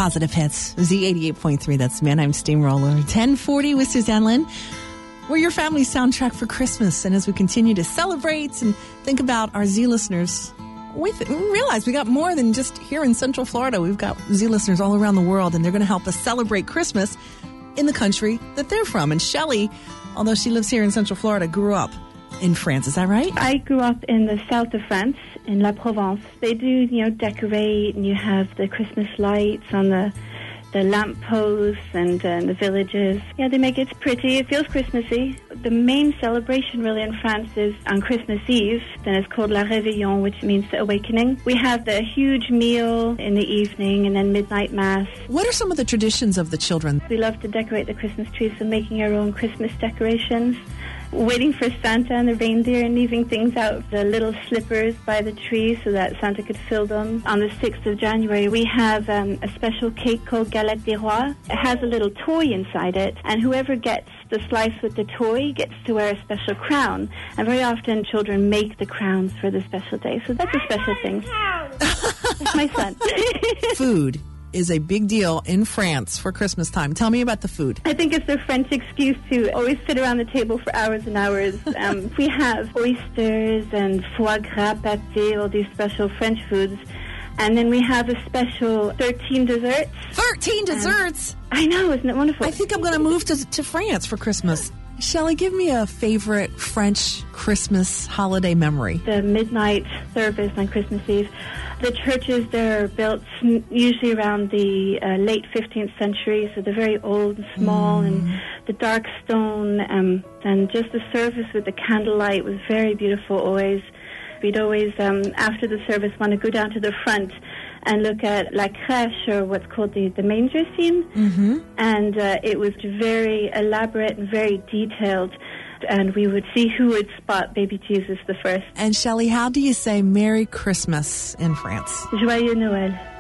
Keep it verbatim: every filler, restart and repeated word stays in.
Positive Hits, Z eighty-eight point three. That's Mannheim Steamroller. ten forty with Suzanne Lynn. We're your family soundtrack for Christmas. And as we continue to celebrate and think about our Z listeners, we, th- we realize we got more than just here in Central Florida. We've got Z listeners all around the world, and they're going to help us celebrate Christmas in the country that they're from. And Shelley, although she lives here in Central Florida, grew up in France. Is that right? I grew up in the south of France, in La Provence. They do, you know, decorate, and you have the Christmas lights on the the lampposts and uh, the villages. Yeah, they make it pretty. It feels Christmassy. The main celebration really in France is on Christmas Eve. Then it's called La Réveillon, which means the awakening. We have the huge meal in the evening and then midnight mass. What are some of the traditions of the children? We love to decorate the Christmas tree, so making our own Christmas decorations. Waiting for Santa and the reindeer and leaving things out, the little slippers by the tree so that Santa could fill them. On the sixth of January, we have um, a special cake called Galette des Rois. It has a little toy inside it, and whoever gets the slice with the toy gets to wear a special crown. And very often children make the crowns for the special day, so that's a special thing. That's my son. Food is a big deal in France for Christmas time. Tell me about the food. I think it's a French excuse to always sit around the table for hours and hours. Um, we have oysters and foie gras pâté, all these special French foods. And then we have a special thirteen desserts. thirteen desserts? Um, I know, isn't it wonderful? I think I'm going to move to, to France for Christmas. Shelley, give me a favorite French Christmas holiday memory. The midnight service on Christmas Eve. The churches there are built usually around the uh, late fifteenth century, so they're very old and small, mm. and the dark stone, um, and just the service with the candlelight was very beautiful always. We'd always, um, after the service, want to go down to the front and look at La Crèche, or what's called the, the manger scene. Mm-hmm. And uh, it was very elaborate and very detailed. And we would see who would spot baby Jesus the first. And Shelley, how do you say Merry Christmas in France? Joyeux Noël.